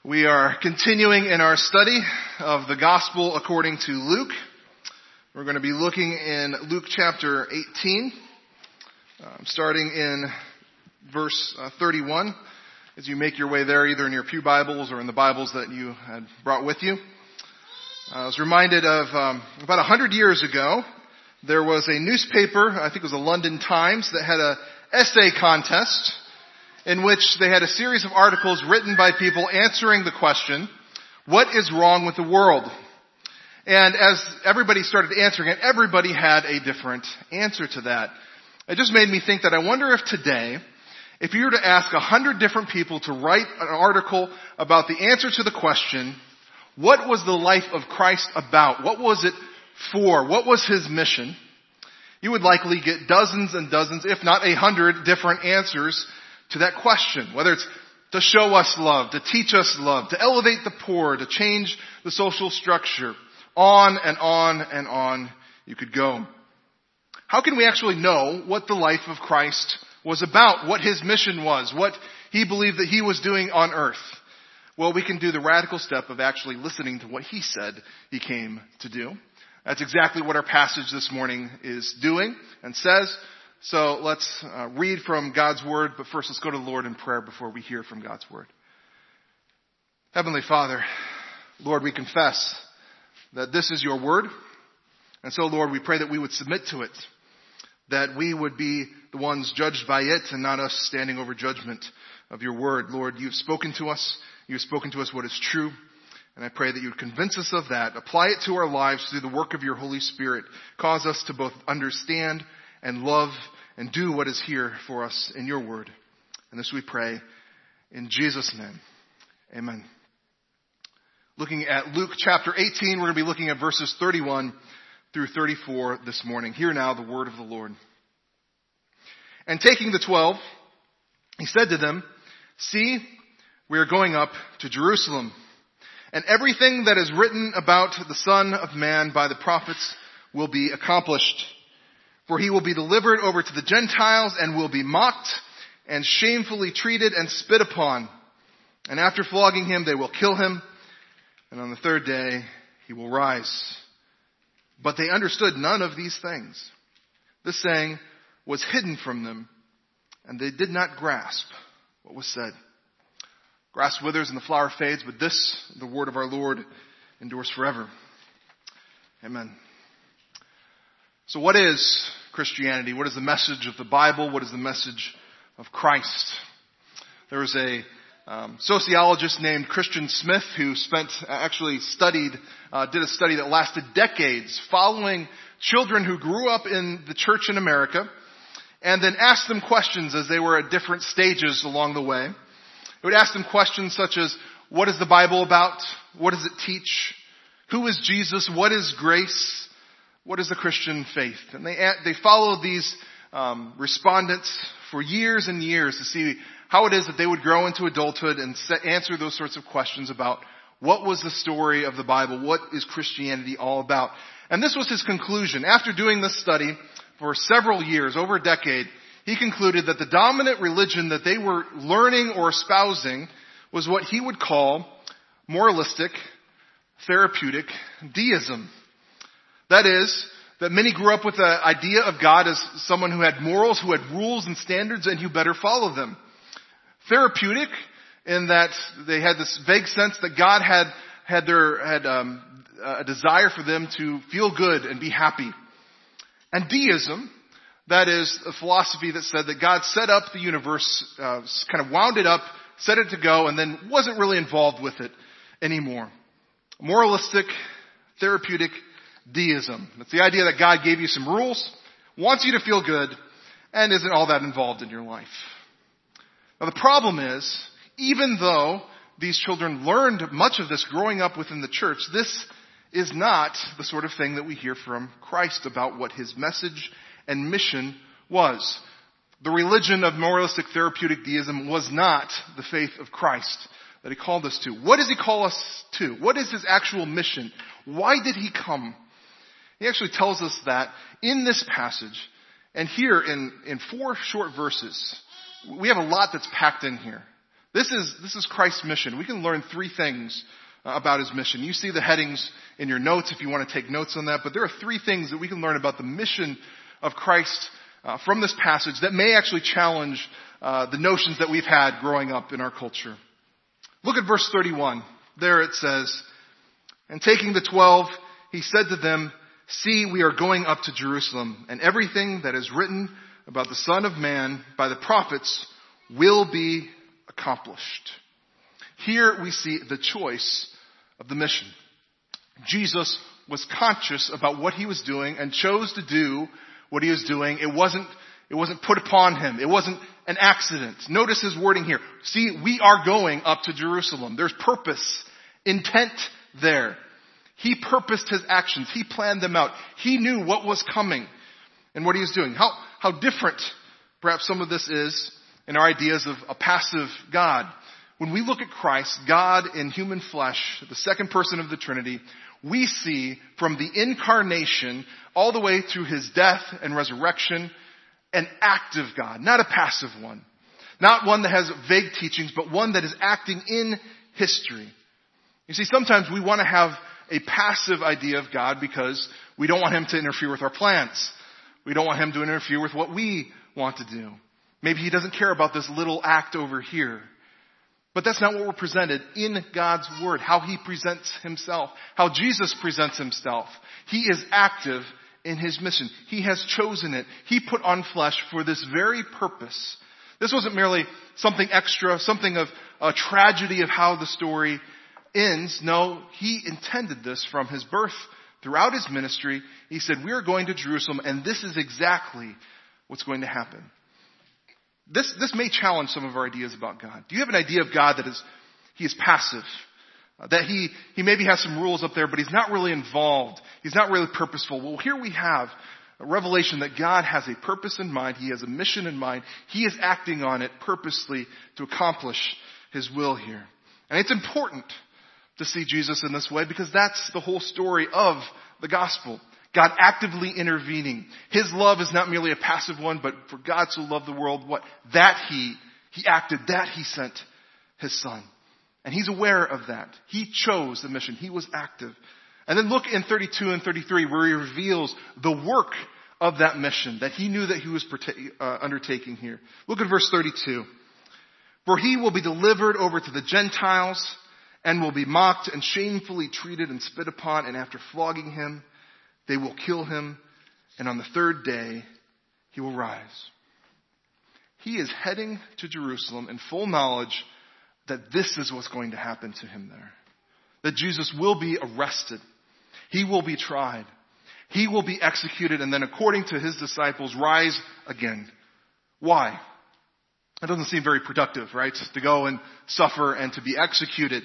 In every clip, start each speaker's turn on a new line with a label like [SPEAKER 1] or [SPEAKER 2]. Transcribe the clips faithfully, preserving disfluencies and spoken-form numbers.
[SPEAKER 1] We are continuing in our study of the Gospel according to Luke. We're going to be looking in Luke chapter eighteen, um, starting in verse uh, thirty-one. As you make your way there, either in your pew Bibles or in the Bibles that you had brought with you. I was reminded of um, about a hundred years ago, there was a newspaper, I think it was the London Times, that had a essay contest in which they had a series of articles written by people answering the question, what is wrong with the world? And as everybody started answering it, everybody had a different answer to that. It just made me think that I wonder if today, if you were to ask a hundred different people to write an article about the answer to the question, what was the life of Christ about? What was it for? What was his mission? You would likely get dozens and dozens, if not a hundred different answers to that question. Whether it's to show us love, to teach us love, to elevate the poor, to change the social structure. On and on and on you could go. How can we actually know what the life of Christ was about? What his mission was? What he believed that he was doing on earth? Well, we can do the radical step of actually listening to what he said he came to do. That's exactly what our passage this morning is doing and says. So let's uh, read from God's Word, but first let's go to the Lord in prayer before we hear from God's Word. Heavenly Father, Lord, we confess that this is your Word. And so, Lord, we pray that we would submit to it, that we would be the ones judged by it and not us standing over judgment of your Word. Lord, you've spoken to us. You've spoken to us what is true. And I pray that you would convince us of that, apply it to our lives through the work of your Holy Spirit, cause us to both understand and love and do what is here for us in your word. And this we pray in Jesus' name. Amen. Looking at Luke chapter eighteen, we're going to be looking at verses thirty-one through thirty-four this morning. Hear now the word of the Lord. And taking the twelve, he said to them, "See, we are going up to Jerusalem, and everything that is written about the Son of Man by the prophets will be accomplished. For he will be delivered over to the Gentiles and will be mocked and shamefully treated and spit upon. And after flogging him, they will kill him. And on the third day, he will rise." But they understood none of these things. This saying was hidden from them, and they did not grasp what was said. Grass withers and the flower fades, but this, the word of our Lord, endures forever. Amen. So what is Christianity? What is the message of the Bible? What is the message of Christ? There was a um, sociologist named Christian Smith who spent, actually studied, uh, did a study that lasted decades following children who grew up in the church in America and then asked them questions as they were at different stages along the way. It would ask them questions such as, what is the Bible about? What does it teach? Who is Jesus? What is grace? What is the Christian faith? And they they followed these um, respondents for years and years to see how it is that they would grow into adulthood and set, answer those sorts of questions about what was the story of the Bible? What is Christianity all about? And this was his conclusion. After doing this study for several years, over a decade, he concluded that the dominant religion that they were learning or espousing was what he would call moralistic, therapeutic deism. That is, that many grew up with the idea of God as someone who had morals, who had rules and standards, and who better follow them. Therapeutic, in that they had this vague sense that God had had their had um, a desire for them to feel good and be happy. And deism, that is a philosophy that said that God set up the universe, uh, kind of wound it up, set it to go, and then wasn't really involved with it anymore. Moralistic, therapeutic deism. It's the idea that God gave you some rules, wants you to feel good, and isn't all that involved in your life. Now the problem is, even though these children learned much of this growing up within the church, this is not the sort of thing that we hear from Christ about what his message and mission was. The religion of moralistic therapeutic deism was not the faith of Christ that he called us to. What does he call us to? What is his actual mission? Why did he come? He actually tells us that in this passage, and here in, in four short verses. We have a lot that's packed in here. This is, this is Christ's mission. We can learn three things about his mission. You see the headings in your notes if you want to take notes on that, but there are three things that we can learn about the mission of Christ uh, from this passage that may actually challenge uh, the notions that we've had growing up in our culture. Look at verse thirty-one. There it says, "And taking the twelve, he said to them, 'See, we are going up to Jerusalem, and everything that is written about the Son of Man by the prophets will be accomplished.'" Here we see the choice of the mission. Jesus was conscious about what he was doing and chose to do what he was doing. It wasn't, it wasn't put upon him. It wasn't an accident. Notice his wording here. See, we are going up to Jerusalem. There's purpose, intent there. He purposed his actions. He planned them out. He knew what was coming and what he was doing. How, how different perhaps some of this is in our ideas of a passive God. When we look at Christ, God in human flesh, the second person of the Trinity, we see from the incarnation all the way through his death and resurrection, an active God, not a passive one. Not one that has vague teachings, but one that is acting in history. You see, sometimes we want to have a passive idea of God because we don't want him to interfere with our plans. We don't want him to interfere with what we want to do. Maybe he doesn't care about this little act over here. But that's not what we're presented in God's Word, how he presents himself, how Jesus presents himself. He is active in his mission. He has chosen it. He put on flesh for this very purpose. This wasn't merely something extra, something of a tragedy of how the story ends. No, he intended this from his birth throughout his ministry. He said, we are going to Jerusalem, and this is exactly what's going to happen. This, this may challenge some of our ideas about God. Do you have an idea of God that is, he is passive? Uh, that he, he maybe has some rules up there, but he's not really involved. He's not really purposeful. Well, here we have a revelation that God has a purpose in mind. He has a mission in mind. He is acting on it purposely to accomplish his will here. And it's important to see Jesus in this way because that's the whole story of the gospel. God actively intervening. His love is not merely a passive one, but for God so loved the world, what? That he, he acted, that he sent his son. And he's aware of that. He chose the mission. He was active. And then look in thirty-two and thirty-three where he reveals the work of that mission that he knew that he was uh, undertaking here. Look at verse thirty-two. "For he will be delivered over to the Gentiles and will be mocked and shamefully treated and spit upon, and after flogging him, they will kill him, and on the third day, he will rise." He is heading to Jerusalem in full knowledge that this is what's going to happen to him there. That Jesus will be arrested. He will be tried. He will be executed, and then according to his disciples, rise again. Why? It doesn't seem very productive, right? To go and suffer and to be executed.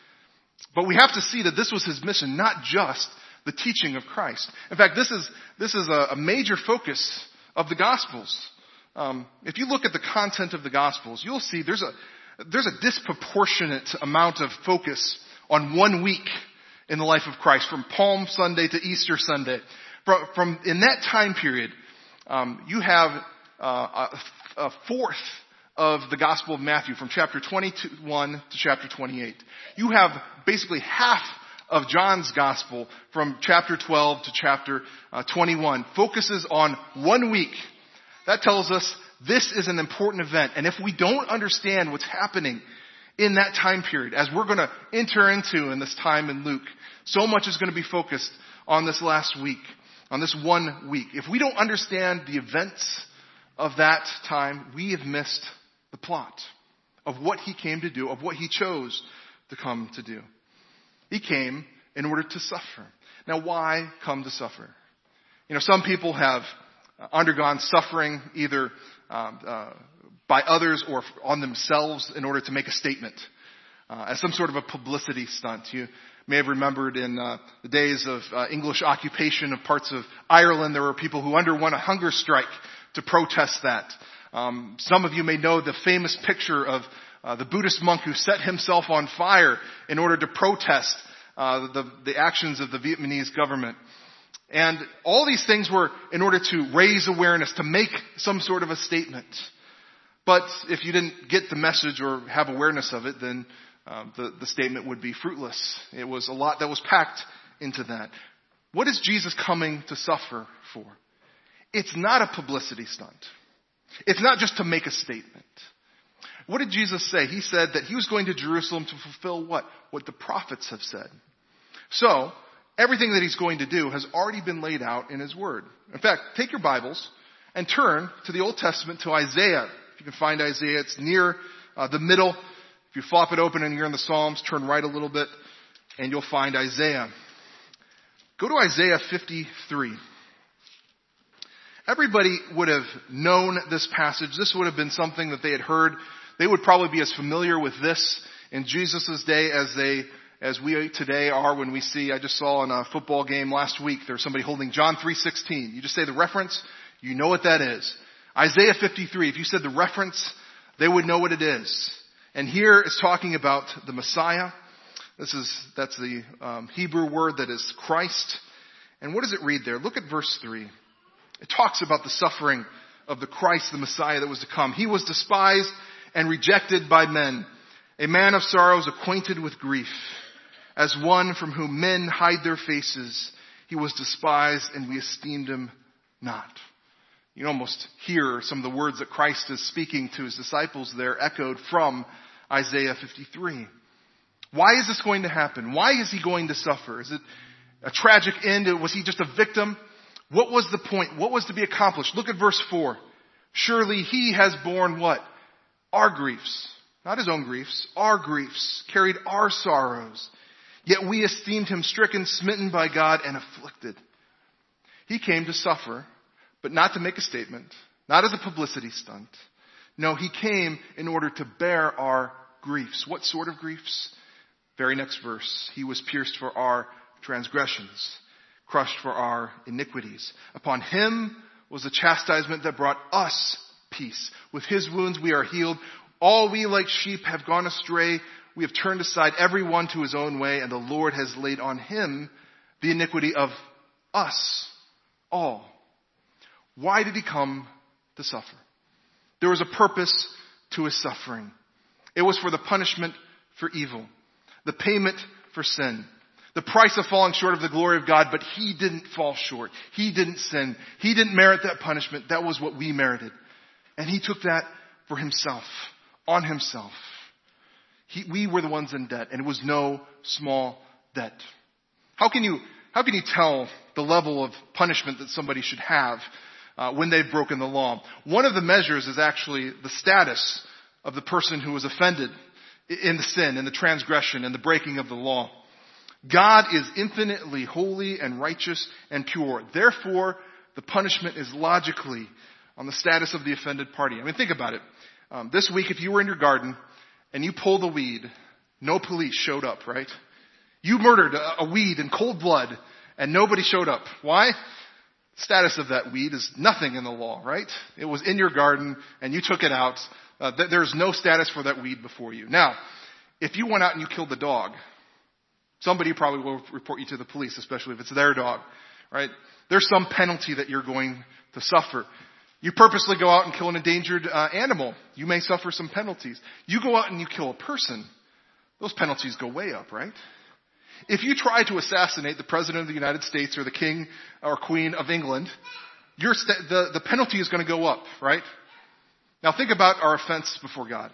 [SPEAKER 1] But we have to see that this was his mission, not just the teaching of Christ. In fact, this is this is a, a major focus of the Gospels. Um, if you look at the content of the Gospels, you'll see there's a there's a disproportionate amount of focus on one week in the life of Christ, from Palm Sunday to Easter Sunday. From, from in that time period, um, you have uh, a, a fourth of the Gospel of Matthew, from chapter twenty-one to chapter twenty-eight. You have basically half of John's Gospel from chapter twelve to chapter uh, twenty-one, focuses on one week. That tells us this is an important event. And if we don't understand what's happening in that time period, as we're going to enter into in this time in Luke, so much is going to be focused on this last week, on this one week. If we don't understand the events of that time, we have missed the plot of what he came to do, of what he chose to come to do. He came in order to suffer. Now, why come to suffer? You know, some people have undergone suffering either um, uh, by others or on themselves in order to make a statement, uh, as some sort of a publicity stunt. You may have remembered in uh, the days of uh, English occupation of parts of Ireland, there were people who underwent a hunger strike to protest that. Um, some of you may know the famous picture of Uh, the Buddhist monk who set himself on fire in order to protest uh, the, the actions of the Vietnamese government. And all these things were in order to raise awareness, to make some sort of a statement. But if you didn't get the message or have awareness of it, then um, the, the statement would be fruitless. It was a lot that was packed into that. What is Jesus coming to suffer for? It's not a publicity stunt. It's not just to make a statement. What did Jesus say? He said that he was going to Jerusalem to fulfill what? What the prophets have said. So, everything that he's going to do has already been laid out in his word. In fact, take your Bibles and turn to the Old Testament to Isaiah. If you can find Isaiah, it's near uh, the middle. If you flop it open and you're in the Psalms, turn right a little bit and you'll find Isaiah. Go to Isaiah fifty-three. Everybody would have known this passage. This would have been something that they had heard. They would probably be as familiar with this in Jesus' day as they, as we today are when we see, I just saw in a football game last week, there was somebody holding John three sixteen. You just say the reference, you know what that is. Isaiah fifty-three, if you said the reference, they would know what it is. And here it's talking about the Messiah. This is, that's the um, Hebrew word that is Christ. And what does it read there? Look at verse three. It talks about the suffering of the Christ, the Messiah that was to come. He was despised and rejected by men, a man of sorrows, acquainted with grief. As one from whom men hide their faces, he was despised and we esteemed him not. You can almost hear some of the words that Christ is speaking to his disciples there echoed from Isaiah fifty-three. Why is this going to happen? Why is he going to suffer? Is it a tragic end? Was he just a victim? What was the point? What was to be accomplished? Look at verse four. Surely he has borne what? Our griefs. Not his own griefs. Our griefs. Carried our sorrows. Yet we esteemed him stricken, smitten by God, and afflicted. He came to suffer, but not to make a statement. Not as a publicity stunt. No, he came in order to bear our griefs. What sort of griefs? Very next verse. He was pierced for our transgressions, crushed for our iniquities. Upon him was the chastisement that brought us peace. With his wounds we are healed. All we like sheep have gone astray. We have turned aside every one to his own way, and the Lord has laid on him the iniquity of us all. Why did he come to suffer? There was a purpose to his suffering. It was for the punishment for evil, the payment for sin, the price of falling short of the glory of God, but he didn't fall short. He didn't sin. He didn't merit that punishment. That was what we merited. And he took that for himself, on himself. He, we were the ones in debt, and it was no small debt. How can you, how can you tell the level of punishment that somebody should have uh, when they've broken the law? One of the measures is actually the status of the person who was offended in the sin, in the transgression, in the breaking of the law. God is infinitely holy and righteous and pure. Therefore, the punishment is logically on the status of the offended party. I mean, think about it. Um, this week, if you were in your garden and you pulled a weed, no police showed up, right? You murdered a, a weed in cold blood and nobody showed up. Why? The status of that weed is nothing in the law, right? It was in your garden and you took it out. Uh, th- there's no status for that weed before you. Now, if you went out and you killed the dog, somebody probably will report you to the police, especially if it's their dog, right? There's some penalty that you're going to suffer. You purposely go out and kill an endangered uh, animal. You may suffer some penalties. You go out and you kill a person. Those penalties go way up, right? If you try to assassinate the President of the United States or the King or Queen of England, your st- the, the penalty is going to go up, right? Now think about our offense before God.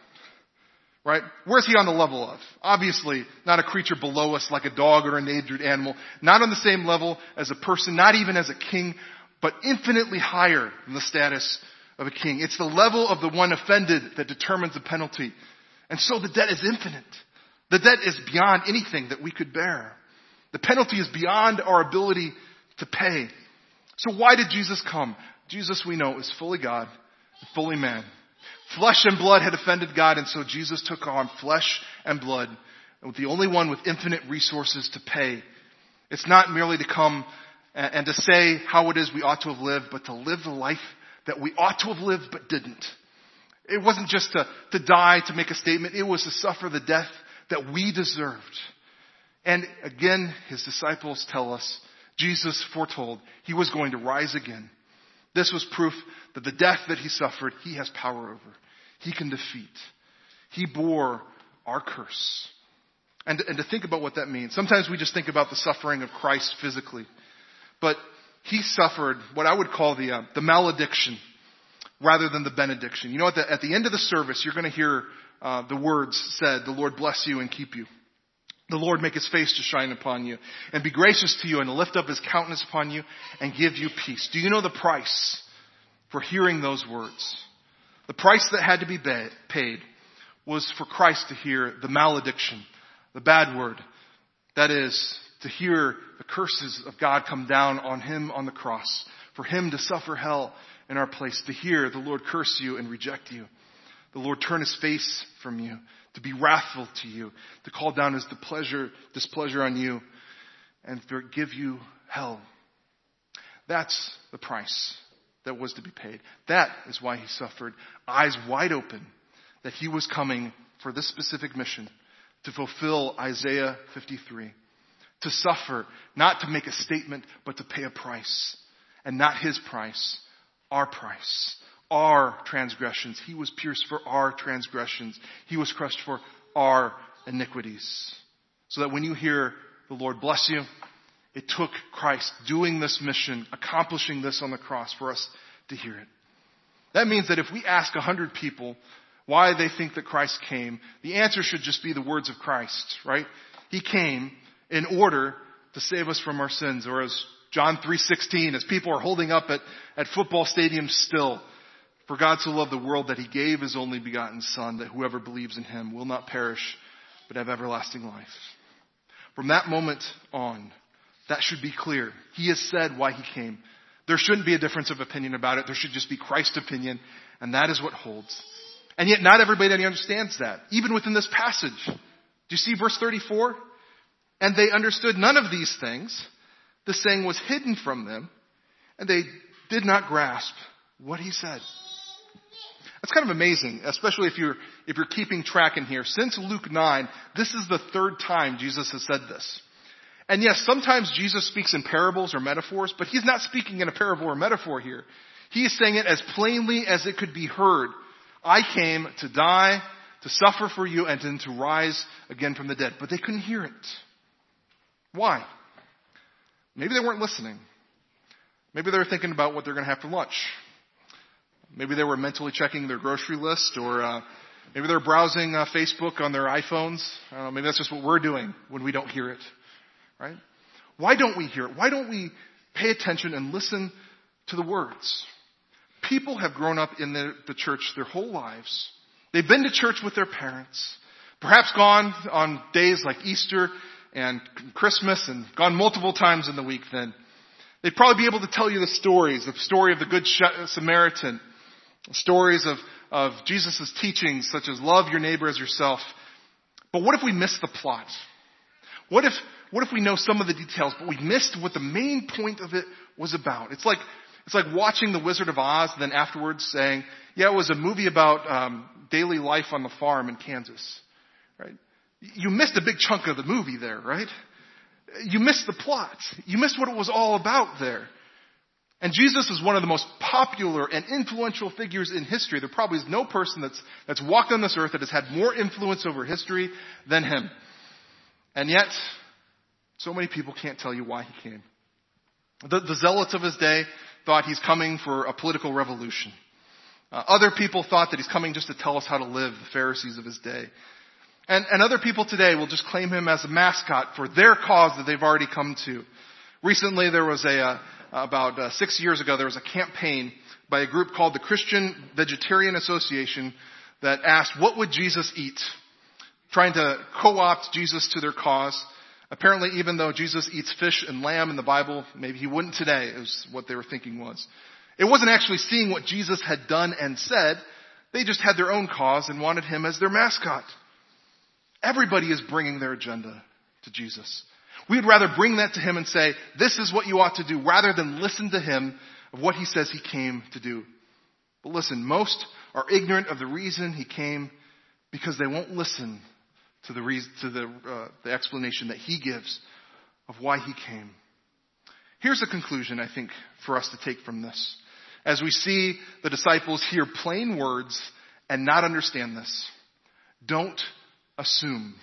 [SPEAKER 1] Right? Where's he on the level of? Obviously, not a creature below us like a dog or an endangered animal. Not on the same level as a person, not even as a king, but infinitely higher than the status of a king. It's the level of the one offended that determines the penalty. And so the debt is infinite. The debt is beyond anything that we could bear. The penalty is beyond our ability to pay. So why did Jesus come? Jesus, we know, is fully God, fully man. Flesh and blood had offended God, and so Jesus took on flesh and blood, and with the only one with infinite resources to pay. It's not merely to come and to say how it is we ought to have lived, but to live the life that we ought to have lived but didn't. It wasn't just to, to die to make a statement. It was to suffer the death that we deserved. And again, his disciples tell us, Jesus foretold he was going to rise again. This was proof that the death that he suffered, he has power over. he can defeat. He bore our curse. And, and to think about what that means. Sometimes we just think about the suffering of Christ physically. But he suffered what I would call the, uh, the malediction rather than the benediction. You know, at the, at the end of the service, you're going to hear uh, the words said, the Lord bless you and keep you. The Lord make his face to shine upon you and be gracious to you and lift up his countenance upon you and give you peace. Do you know the price for hearing those words? The price that had to be paid was for Christ to hear the malediction, the bad word. That is, to hear the curses of God come down on him on the cross. For him to suffer hell in our place. To hear the Lord curse you and reject you. The Lord turn his face from you. To be wrathful to you. To call down his displeasure, displeasure on you. And to give you hell. That's the price that was to be paid. That is why he suffered. Eyes wide open. That he was coming for this specific mission. To fulfill Isaiah fifty-three. To suffer, not to make a statement, but to pay a price. And not his price, our price. Our transgressions. He was pierced for our transgressions. He was crushed for our iniquities. So that when you hear the Lord bless you, it took Christ doing this mission, accomplishing this on the cross for us to hear it. That means that if we ask a hundred people why they think that Christ came, the answer should just be the words of Christ, right? He came in order to save us from our sins. Or as John three sixteen, as people are holding up at, at football stadiums still, for God so loved the world that he gave his only begotten Son, that whoever believes in him will not perish, but have everlasting life. From that moment on, that should be clear. He has said why he came. There shouldn't be a difference of opinion about it. There should just be Christ's opinion, and that is what holds. And yet not everybody understands that, even within this passage. Do you see verse thirty-four? And they understood none of these things. The saying was hidden from them, and they did not grasp what he said. That's kind of amazing, especially if you're if you're keeping track in here. Since Luke nine, this is the third time Jesus has said this. And yes, sometimes Jesus speaks in parables or metaphors, but he's not speaking in a parable or metaphor here. He is saying it as plainly as it could be heard. I came to die, to suffer for you, and then to rise again from the dead. But they couldn't hear it. Why? Maybe they weren't listening. Maybe they were thinking about what they're going to have for lunch. Maybe they were mentally checking their grocery list, or uh, maybe they're browsing uh, Facebook on their iPhones. I don't know, maybe that's just what we're doing when we don't hear it. Right? Why don't we hear it? Why don't we pay attention and listen to the words? People have grown up in the, the church their whole lives. They've been to church with their parents. Perhaps gone on days like Easter and Christmas and gone multiple times in the week then. They'd probably be able to tell you the stories, the story of the Good Samaritan, stories of, of Jesus' teachings such as love your neighbor as yourself. But what if we miss the plot? What if, what if we know some of the details, but we missed what the main point of it was about? It's like, it's like watching The Wizard of Oz and then afterwards saying, yeah, it was a movie about um, daily life on the farm in Kansas. Right? You missed a big chunk of the movie there, right? You missed the plot. You missed what it was all about there. And Jesus is one of the most popular and influential figures in history. There probably is no person that's, that's walked on this earth that has had more influence over history than him. And yet, so many people can't tell you why he came. The, the zealots of his day thought he's coming for a political revolution. Uh, other people thought that he's coming just to tell us how to live, the Pharisees of his day. And, and other people today will just claim him as a mascot for their cause that they've already come to. Recently, there was a, uh, about uh, six years ago, there was a campaign by a group called the Christian Vegetarian Association that asked, what would Jesus eat? Trying to co-opt Jesus to their cause. Apparently, even though Jesus eats fish and lamb in the Bible, maybe he wouldn't today, is what they were thinking was. It wasn't actually seeing what Jesus had done and said. They just had their own cause and wanted him as their mascot. Everybody is bringing their agenda to Jesus. We'd rather bring that to him and say, this is what you ought to do, rather than listen to him of what he says he came to do. But listen, most are ignorant of the reason he came because they won't listen to the reason, to the, uh, the explanation that he gives of why he came. Here's a conclusion, I think, for us to take from this. As we see the disciples hear plain words and not understand this. Don't assume.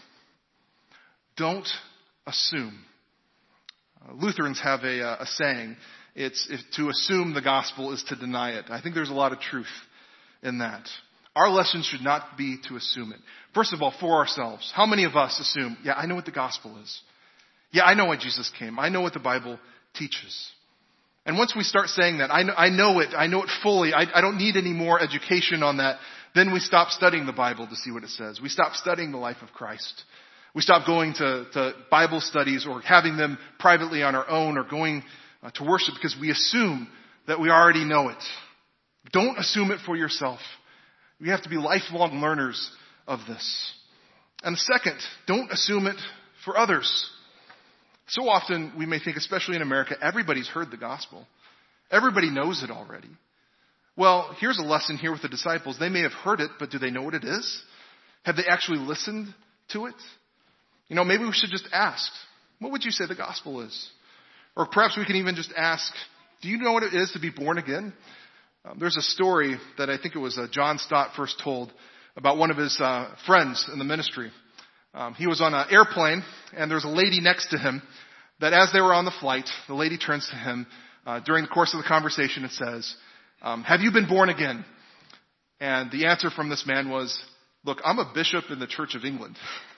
[SPEAKER 1] Don't assume. Uh, Lutherans have a, uh, a saying. It's if to assume the gospel is to deny it. I think there's a lot of truth in that. Our lesson should not be to assume it. First of all, for ourselves. How many of us assume, yeah, I know what the gospel is. Yeah, I know why Jesus came. I know what the Bible teaches. And once we start saying that, I know, I know it, I know it fully, I, I don't need any more education on that, then we stop studying the Bible to see what it says. We stop studying the life of Christ. We stop going to, to Bible studies or having them privately on our own or going uh, to worship because we assume that we already know it. Don't assume it for yourself. We have to be lifelong learners of this. And the second, don't assume it for others. So often we may think, especially in America, everybody's heard the gospel. Everybody knows it already. Well, here's a lesson here with the disciples. They may have heard it, but do they know what it is? Have they actually listened to it? You know, maybe we should just ask, what would you say the gospel is? Or perhaps we can even just ask, do you know what it is to be born again? Um, there's a story that I think it was uh, John Stott first told about one of his uh, friends in the ministry. Um, he was on an airplane, and there's a lady next to him that as they were on the flight, the lady turns to him uh, during the course of the conversation and says, um, have you been born again? And the answer from this man was, look, I'm a bishop in the Church of England.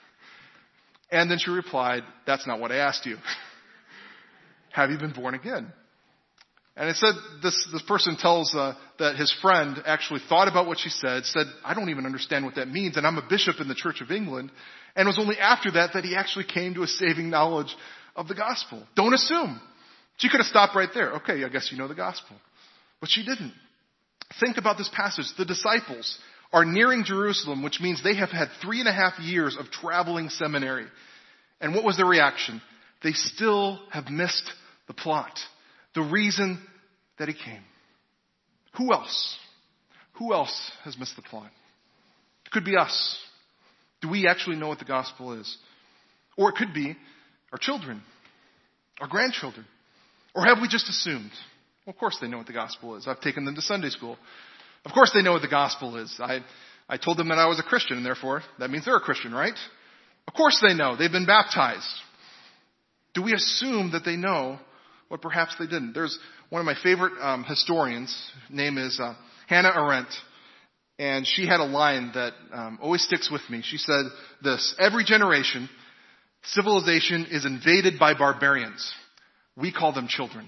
[SPEAKER 1] And then she replied, that's not what I asked you. Have you been born again? And it said this, this person tells uh, that his friend actually thought about what she said, said, I don't even understand what that means, and I'm a bishop in the Church of England. And it was only after that that he actually came to a saving knowledge of the gospel. Don't assume. She could have stopped right there. Okay, I guess you know the gospel. But she didn't. Think about this passage. The disciples are nearing Jerusalem, which means they have had three and a half years of traveling seminary. And what was their reaction? They still have missed the plot. The reason that he came. Who else? Who else has missed the plot? It could be us. Do we actually know what the gospel is? Or it could be our children, our grandchildren. Or have we just assumed? Well, of course they know what the gospel is. I've taken them to Sunday school. Of course they know what the gospel is. I, I told them that I was a Christian, and therefore that means they're a Christian, right? Of course they know. They've been baptized. Do we assume that they know what perhaps they didn't? There's one of my favorite um, historians. Name is uh, Hannah Arendt. And she had a line that um, always sticks with me. She said this: every generation, civilization is invaded by barbarians. We call them children.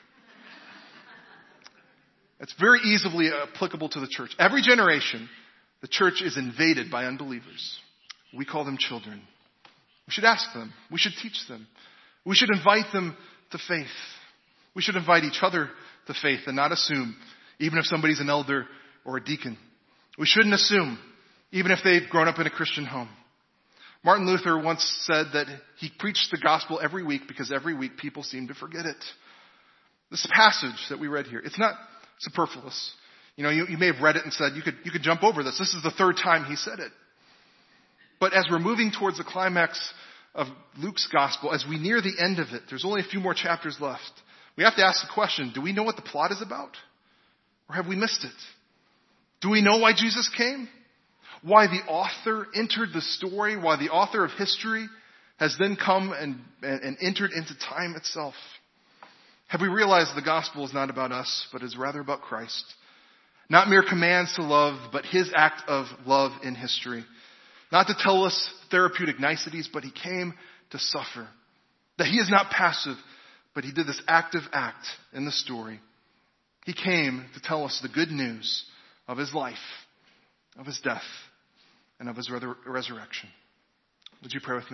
[SPEAKER 1] It's very easily applicable to the church. Every generation, the church is invaded by unbelievers. We call them children. We should ask them. We should teach them. We should invite them to faith. We should invite each other to faith and not assume, even if somebody's an elder or a deacon. We shouldn't assume, even if they've grown up in a Christian home. Martin Luther once said that he preached the gospel every week because every week people seem to forget it. This passage that we read here, it's not superfluous. You know, you, you may have read it and said, you could, you could jump over this. This is the third time he said it. But as we're moving towards the climax of Luke's gospel, as we near the end of it, there's only a few more chapters left. We have to ask the question, do we know what the plot is about? Or have we missed it? Do we know why Jesus came? Why the author entered the story? Why the author of history has then come and, and, and entered into time itself? Have we realized the gospel is not about us, but is rather about Christ? Not mere commands to love, but his act of love in history. Not to tell us therapeutic niceties, but he came to suffer. That he is not passive, but he did this active act in the story. He came to tell us the good news of his life, of his death, and of his resurrection. Would you pray with me?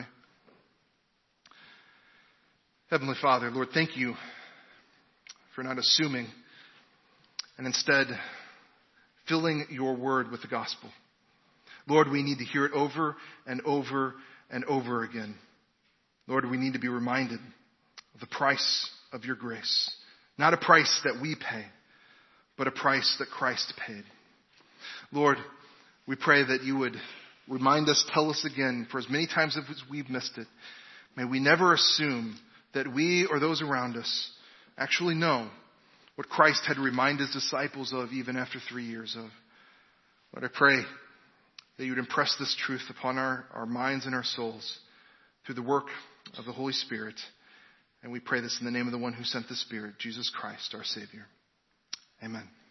[SPEAKER 1] Heavenly Father, Lord, thank you for not assuming and instead filling your word with the gospel. Lord, we need to hear it over and over and over again. Lord, we need to be reminded of the price of your grace. Not a price that we pay, but a price that Christ paid. Lord, we pray that you would remind us, tell us again, for as many times as we've missed it, may we never assume that we or those around us actually know what Christ had reminded his disciples of even after three years of. Lord, I pray that you would impress this truth upon our, our minds and our souls through the work of the Holy Spirit. And we pray this in the name of the one who sent the Spirit, Jesus Christ, our Savior. Amen.